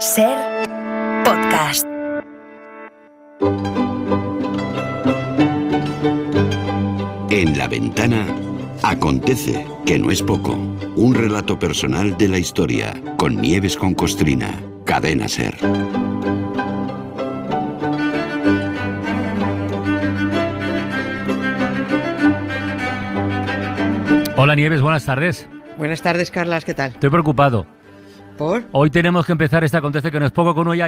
Ser podcast. En La Ventana acontece, que no es poco, un relato personal de la historia, con Nieves con Costrina, Cadena Ser. Hola Nieves, buenas tardes. Buenas tardes, Carlas, ¿qué tal? Estoy preocupado. ¿Por? Hoy tenemos que empezar este acontece que no es poco con un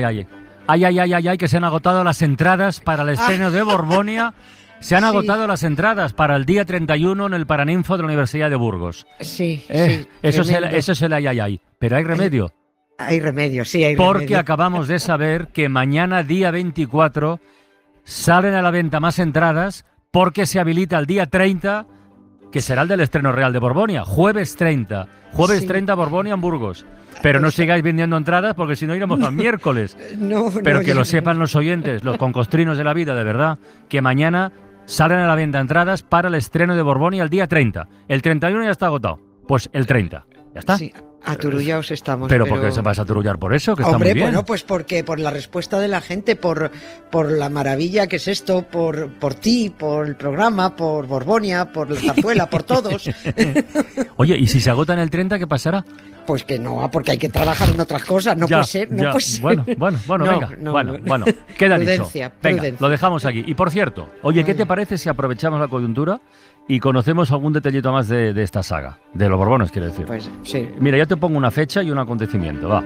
ay, que se han agotado las entradas para el estreno de Borbonia. Se han agotado las entradas para el día 31 en el Paraninfo de la Universidad de Burgos. Sí, eso es el ay. Pero hay remedio. Hay remedio, sí, hay Porque remedio. acabamos de saber que mañana, día 24, salen a la venta más entradas porque se habilita el día 30, que será el del estreno real de Borbonia. Jueves 30. Jueves 30 Borbonia en Burgos. Pero no sigáis vendiendo entradas porque si no iremos al miércoles. Pero que lo sepan los oyentes, los concostrinos de la vida, de verdad, que mañana salen a la venta entradas para el estreno de Borbonia el día 30. El 31 ya está agotado. Pues el 30. ¿Ya está? Sí, aturullados estamos. ¿Pero por qué se vas a aturullar por eso? Que está Hombre, muy bien. bueno, pues porque por la respuesta de la gente, por la maravilla que es esto, por ti, por el programa, por Borbonia, por la zarzuela, por todos. Oye, ¿y si se agotan el 30, qué pasará? Pues que no, porque hay que trabajar en otras cosas, no puede ser. Bueno, No, venga. no. Bueno, queda Prudencia, dicho. Venga, prudencia. lo dejamos aquí. Y por cierto, oye, ¿qué te parece si aprovechamos la coyuntura y conocemos algún detallito más de esta saga? De los Borbones, quiero decir. Pues sí. Mira, yo te pongo una fecha y un acontecimiento, va.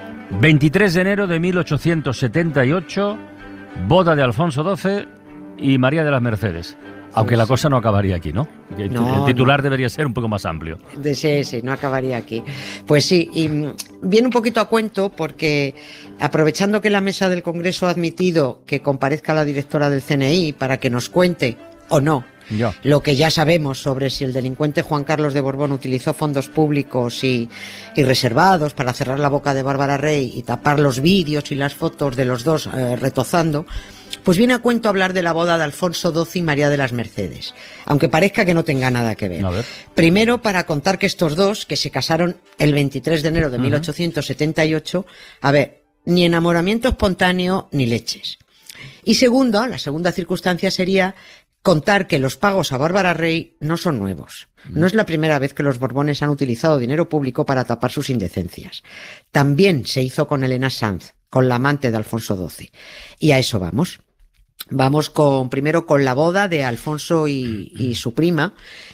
23 de enero de 1878, boda de Alfonso XII y María de las Mercedes. Aunque la cosa no acabaría aquí, ¿no? El titular debería ser un poco más amplio. Sí, no acabaría aquí. Pues sí, y viene un poquito a cuento porque aprovechando que la mesa del Congreso ha admitido que comparezca la directora del CNI para que nos cuente, o no, lo que ya sabemos sobre si el delincuente Juan Carlos de Borbón utilizó fondos públicos y reservados para cerrar la boca de Bárbara Rey y tapar los vídeos y las fotos de los dos retozando, pues viene a cuento hablar de la boda de Alfonso XII y María de las Mercedes, aunque parezca que no tenga nada que ver. A ver. Primero, para contar que estos dos, que se casaron el 23 de enero de 1878, a ver, ni enamoramiento espontáneo ni leches. Y segundo, la segunda circunstancia sería contar que los pagos a Bárbara Rey no son nuevos. No es la primera vez que los Borbones han utilizado dinero público para tapar sus indecencias. También se hizo con Elena Sanz, con la amante de Alfonso XII. Y a eso vamos. Vamos primero con la boda de Alfonso y su prima,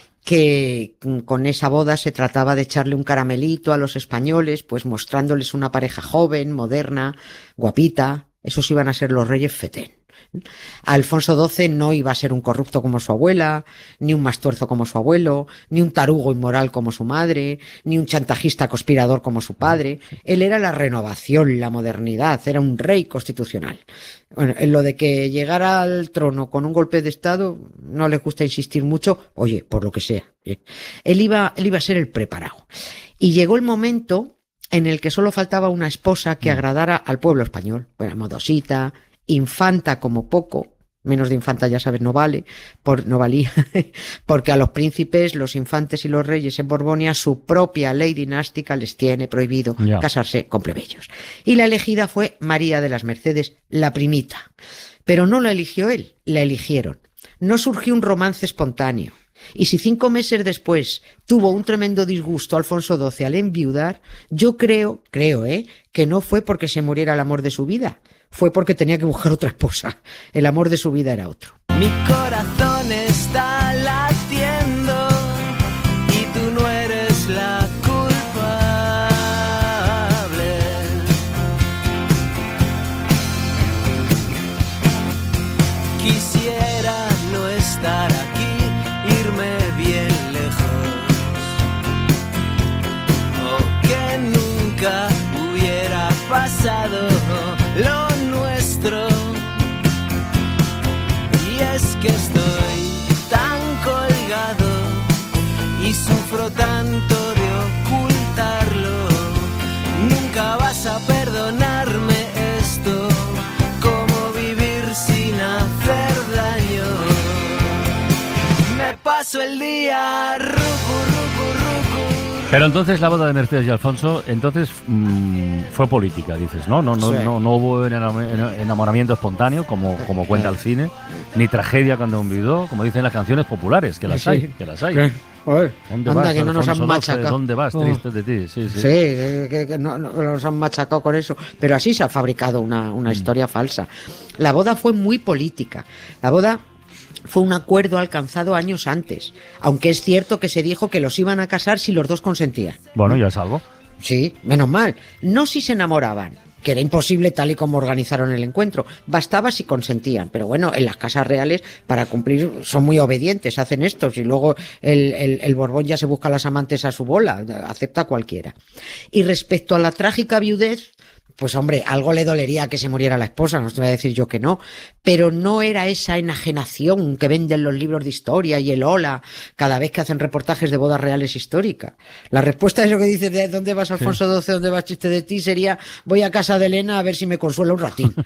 que con esa boda se trataba de echarle un caramelito a los españoles, pues mostrándoles una pareja joven, moderna, guapita. Esos iban a ser los reyes fetén. Alfonso XII no iba a ser un corrupto como su abuela, ni un mastuerzo como su abuelo, ni un tarugo inmoral como su madre, ni un chantajista conspirador como su padre. Él era la renovación, la modernidad, era un rey constitucional. Bueno, en lo de que llegara al trono con un golpe de estado, no les gusta insistir mucho, oye, por lo que sea. Él iba a ser el preparado. Y llegó el momento en el que solo faltaba una esposa que agradara al pueblo español. Bueno, modosita, infanta como poco, menos de infanta ya sabes no valía, porque a los príncipes, los infantes y los reyes en Borbonia su propia ley dinástica les tiene prohibido casarse con plebeyos. Y la elegida fue María de las Mercedes, la primita. Pero no la eligió él, la eligieron. No surgió un romance espontáneo. Y si 5 meses después tuvo un tremendo disgusto Alfonso XII al enviudar, yo creo, que no fue porque se muriera el amor de su vida, fue porque tenía que buscar otra esposa. El amor de su vida era otro. Mi corazón está latiendo y tú no eres la culpable. Quisiera no estar aquí, irme bien lejos, o que nunca hubiera pasado lo nuestro. Y es que estoy tan colgado y sufro tanto de ocultarlo. Nunca vas a perdonarme esto, como vivir sin hacer daño. Me paso el día rucu, rucu, rucu, Pero entonces la boda de Mercedes y Alfonso, entonces fue política, dices, ¿no? No hubo enamoramiento espontáneo, como cuenta el cine, ni tragedia cuando enviudó, como dicen las canciones populares, que las hay. ¿Dónde Anda, vas, que no nos han Alfonso XII? machacado. ¿Dónde vas? Triste de ti. Sí. Sí, que no nos han machacado con eso. Pero así se ha fabricado una historia falsa. La boda fue muy política. La boda fue un acuerdo alcanzado años antes, aunque es cierto que se dijo que los iban a casar si los dos consentían. Bueno, ya es algo. Sí, menos mal. No si se enamoraban, que era imposible tal y como organizaron el encuentro. Bastaba si consentían. Pero bueno, en las casas reales, para cumplir, son muy obedientes, hacen esto. Y luego el Borbón ya se busca a las amantes a su bola, acepta cualquiera. Y respecto a la trágica viudez, pues hombre, algo le dolería que se muriera la esposa, no te voy a decir yo que no, pero no era esa enajenación que venden los libros de historia y el Hola cada vez que hacen reportajes de bodas reales históricas. La respuesta a eso que dices de ¿dónde vas Alfonso XII? ¿Dónde vas Chiste de ti? Sería voy a casa de Elena a ver si me consuela un ratín.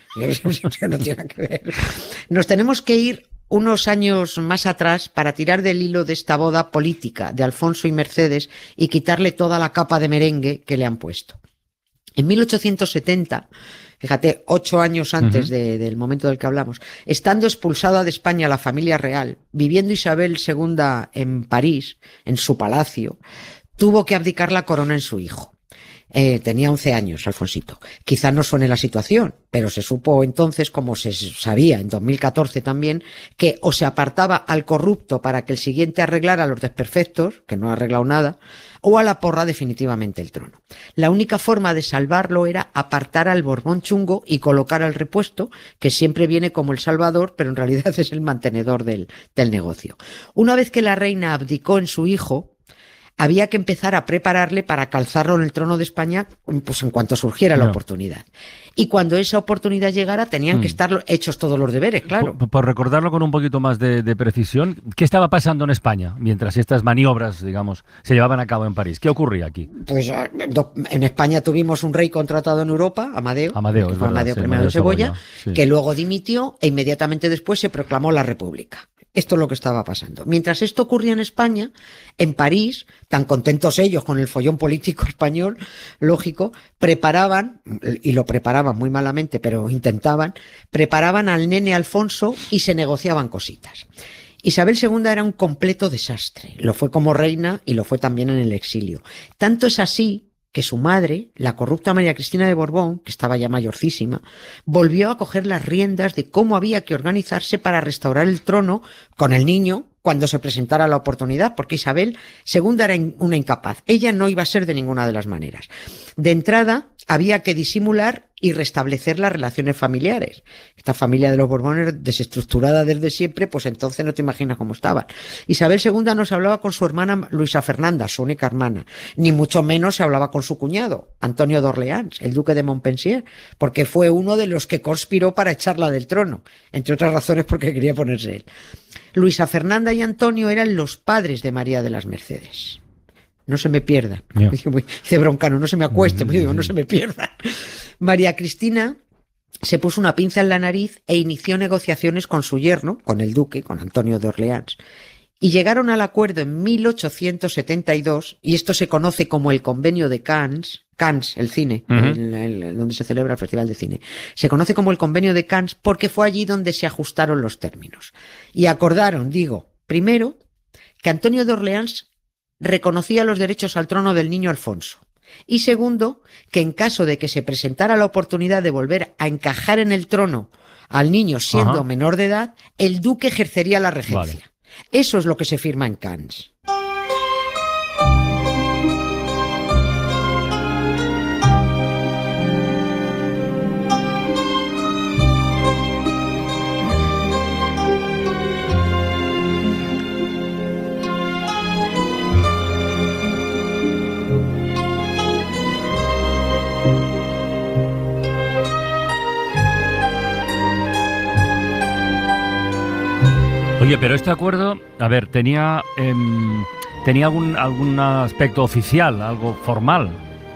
No tiene que ver. Nos tenemos que ir unos años más atrás para tirar del hilo de esta boda política de Alfonso y Mercedes y quitarle toda la capa de merengue que le han puesto. En 1870, fíjate, 8 años antes del momento del que hablamos, estando expulsada de España la familia real, viviendo Isabel II en París, en su palacio, tuvo que abdicar la corona en su hijo. Tenía 11 años, Alfonsito. Quizá no suene la situación, pero se supo entonces, como se sabía en 2014 también, que o se apartaba al corrupto para que el siguiente arreglara los desperfectos, que no ha arreglado nada, o a la porra definitivamente el trono. La única forma de salvarlo era apartar al Borbón chungo y colocar al repuesto, que siempre viene como el salvador, pero en realidad es el mantenedor del negocio. Una vez que la reina abdicó en su hijo, había que empezar a prepararle para calzarlo en el trono de España, pues en cuanto surgiera la oportunidad. Y cuando esa oportunidad llegara, tenían que estar hechos todos los deberes, claro. Por recordarlo con un poquito más de precisión, ¿qué estaba pasando en España mientras estas maniobras, digamos, se llevaban a cabo en París? ¿Qué ocurría aquí? Pues en España tuvimos un rey contratado en Europa, Amadeo I de Saboya, sí, que luego dimitió e inmediatamente después se proclamó la República. Esto es lo que estaba pasando. Mientras esto ocurría en España, en París, tan contentos ellos con el follón político español, lógico, preparaban, y lo preparaban muy malamente, pero preparaban al nene Alfonso y se negociaban cositas. Isabel II era un completo desastre. Lo fue como reina y lo fue también en el exilio. Tanto es así que su madre, la corrupta María Cristina de Borbón, que estaba ya mayorcísima, volvió a coger las riendas de cómo había que organizarse para restaurar el trono con el niño cuando se presentara la oportunidad, porque Isabel II era una incapaz. Ella no iba a ser de ninguna de las maneras. De entrada, había que disimular y restablecer las relaciones familiares. Esta familia de los Borbones, desestructurada desde siempre, pues entonces no te imaginas cómo estaban. Isabel II no se hablaba con su hermana Luisa Fernanda, su única hermana, ni mucho menos se hablaba con su cuñado, Antonio de Orleans, el duque de Montpensier, porque fue uno de los que conspiró para echarla del trono, entre otras razones porque quería ponerse él. Luisa Fernanda y Antonio eran los padres de María de las Mercedes. No se me pierdan. Yeah. Dice Broncano, no se me acueste, digo, no se me pierdan. María Cristina se puso una pinza en la nariz e inició negociaciones con su yerno, con el duque, con Antonio de Orleans. Y llegaron al acuerdo en 1872, y esto se conoce como el Convenio de Cannes, el cine, donde se celebra el Festival de Cine. Se conoce como el Convenio de Cannes porque fue allí donde se ajustaron los términos. Y acordaron, primero, que Antonio de Orleans reconocía los derechos al trono del niño Alfonso. Y segundo, que en caso de que se presentara la oportunidad de volver a encajar en el trono al niño siendo menor de edad, el duque ejercería la regencia. Vale. Eso es lo que se firma en Cannes. Oye, pero este acuerdo, a ver, tenía algún aspecto oficial, algo formal.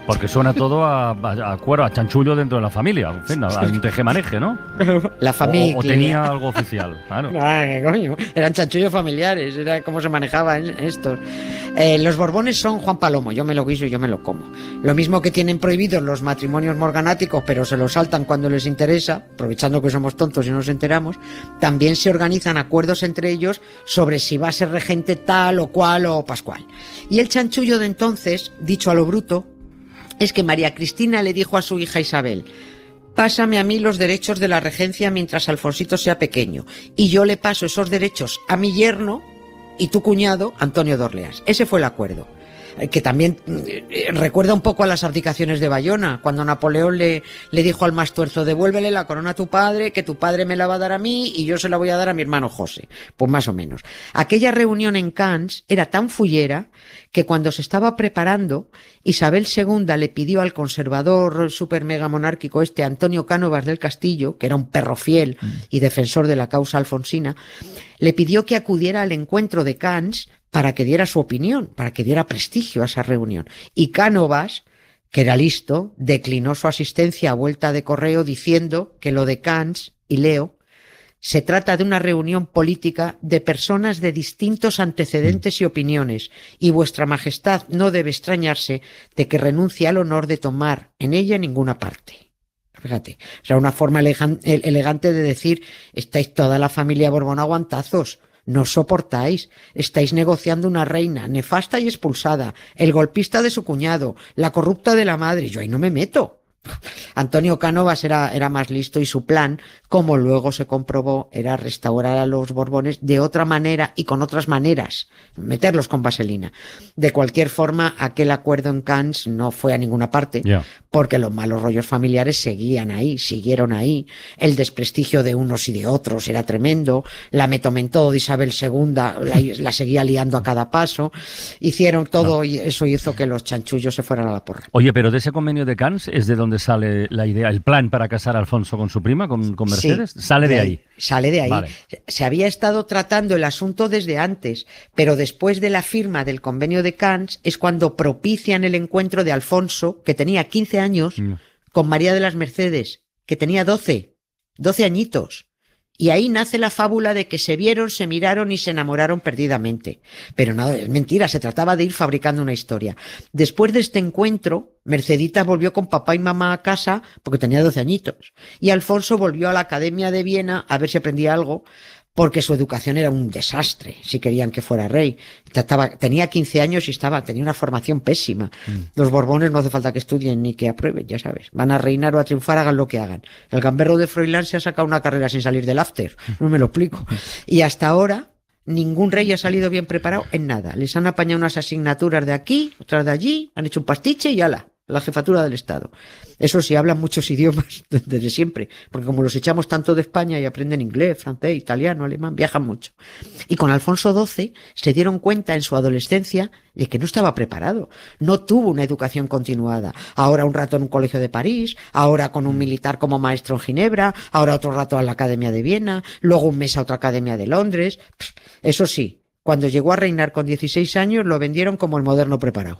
Porque suena todo a cuero, a chanchullo dentro de la familia. En fin, a un tejemaneje, ¿no? La familia. O tenía algo oficial, claro. Ah, ¿qué coño? Eran chanchullos familiares, era cómo se manejaban estos. Los Borbones son Juan Palomo, yo me lo guiso y yo me lo como. Lo mismo que tienen prohibidos los matrimonios morganáticos, pero se los saltan cuando les interesa, aprovechando que somos tontos y no nos enteramos, también se organizan acuerdos entre ellos sobre si va a ser regente tal o cual o pascual. Y el chanchullo de entonces, dicho a lo bruto, es que María Cristina le dijo a su hija Isabel: pásame a mí los derechos de la regencia mientras Alfonsito sea pequeño, y yo le paso esos derechos a mi yerno y tu cuñado Antonio de Orleans. Ese fue el acuerdo, que también recuerda un poco a las abdicaciones de Bayona, cuando Napoleón le dijo al Mastuerzo: devuélvele la corona a tu padre, que tu padre me la va a dar a mí y yo se la voy a dar a mi hermano José. Pues más o menos. Aquella reunión en Cannes era tan fullera que cuando se estaba preparando, Isabel II le pidió al conservador super mega monárquico Antonio Cánovas del Castillo, que era un perro fiel y defensor de la causa alfonsina, le pidió que acudiera al encuentro de Cannes para que diera su opinión, para que diera prestigio a esa reunión. Y Cánovas, que era listo, declinó su asistencia a vuelta de correo diciendo que lo de Cannes, y leo, se trata de una reunión política de personas de distintos antecedentes y opiniones, y vuestra majestad no debe extrañarse de que renuncie al honor de tomar en ella ninguna parte. Fíjate, o sea, una forma elegante de decir: estáis toda la familia Borbón aguantazos, no soportáis, estáis negociando una reina nefasta y expulsada, el golpista de su cuñado, la corrupta de la madre, yo ahí no me meto. Antonio Cánovas era más listo y su plan, como luego se comprobó, era restaurar a los Borbones de otra manera y con otras maneras, meterlos con vaselina. De cualquier forma, aquel acuerdo en Cannes no fue a ninguna parte, porque los malos rollos familiares siguieron ahí, el desprestigio de unos y de otros era tremendo, la metomentó de Isabel II la seguía liando a cada paso, hicieron todo y eso hizo que los chanchullos se fueran a la porra. Oye, pero de ese convenio de Cannes es de donde sale la idea, el plan para casar a Alfonso con su prima, con Mercedes. Sí, sale de ahí. Sale de ahí. Vale. Se había estado tratando el asunto desde antes, pero después de la firma del convenio de Cannes es cuando propician el encuentro de Alfonso, que tenía 15 años, con María de las Mercedes, que tenía 12 añitos. Y ahí nace la fábula de que se vieron, se miraron y se enamoraron perdidamente. Pero no, es mentira, se trataba de ir fabricando una historia. Después de este encuentro, Mercedita volvió con papá y mamá a casa porque tenía 12 añitos. Y Alfonso volvió a la Academia de Viena a ver si aprendía algo, porque su educación era un desastre, si querían que fuera rey. Tenía 15 años y tenía una formación pésima. Los Borbones no hace falta que estudien ni que aprueben, ya sabes. Van a reinar o a triunfar, hagan lo que hagan. El gamberro de Froilán se ha sacado una carrera sin salir del after, no me lo explico. Y hasta ahora ningún rey ha salido bien preparado en nada. Les han apañado unas asignaturas de aquí, otras de allí, han hecho un pastiche y ala, la jefatura del Estado. Eso sí, hablan muchos idiomas desde siempre, porque como los echamos tanto de España y aprenden inglés, francés, italiano, alemán, viajan mucho. Y con Alfonso XII se dieron cuenta en su adolescencia de que no estaba preparado, no tuvo una educación continuada. Ahora un rato en un colegio de París, ahora con un militar como maestro en Ginebra, ahora otro rato a la Academia de Viena, luego un mes a otra Academia de Londres. Eso sí, cuando llegó a reinar con 16 años lo vendieron como el moderno preparado.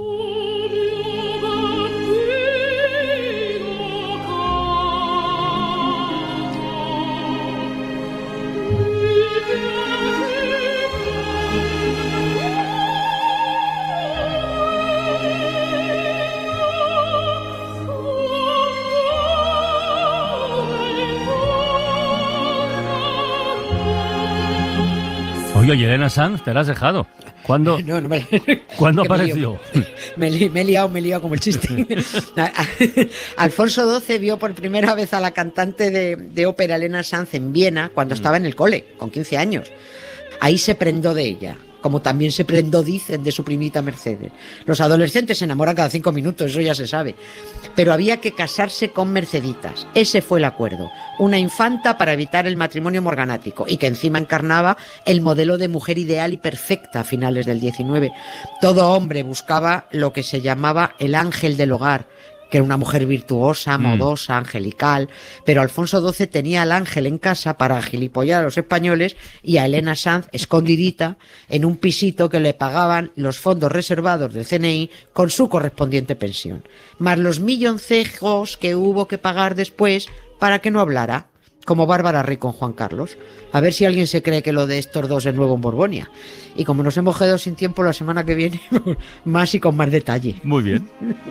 Oye, Elena Sanz, te la has dejado. ¿Cuándo apareció? Me he liado como el chiste. Alfonso XII vio por primera vez a la cantante de ópera Elena Sanz en Viena cuando estaba en el cole, con 15 años. Ahí se prendó de ella, como también se prendó, dicen, de su primita Mercedes. Los adolescentes se enamoran cada 5 minutos, eso ya se sabe. Pero había que casarse con Merceditas. Ese fue el acuerdo. Una infanta para evitar el matrimonio morganático y que encima encarnaba el modelo de mujer ideal y perfecta a finales del XIX. Todo hombre buscaba lo que se llamaba el ángel del hogar, que era una mujer virtuosa, modosa, angelical, pero Alfonso XII tenía al ángel en casa para gilipollar a los españoles y a Elena Sanz escondidita en un pisito que le pagaban los fondos reservados del CNI con su correspondiente pensión, más los milloncejos que hubo que pagar después para que no hablara, como Bárbara Rey con Juan Carlos. A ver si alguien se cree que lo de estos dos es nuevo en Borgoña. Y como nos hemos quedado sin tiempo, la semana que viene, más y con más detalle. Muy bien.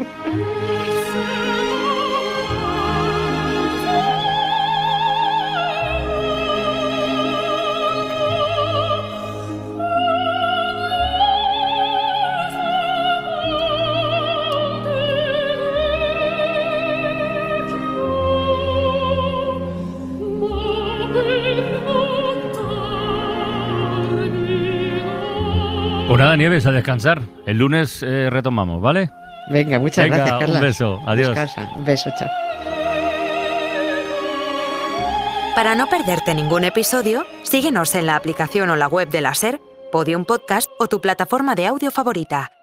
Pues nada, Nieves, a descansar. El lunes retomamos, ¿vale? Venga, muchas gracias, Carla. Un beso. Adiós. Descansa. Un beso, chao. Para no perderte ningún episodio, síguenos en la aplicación o la web de la SER, Podium Podcast o tu plataforma de audio favorita.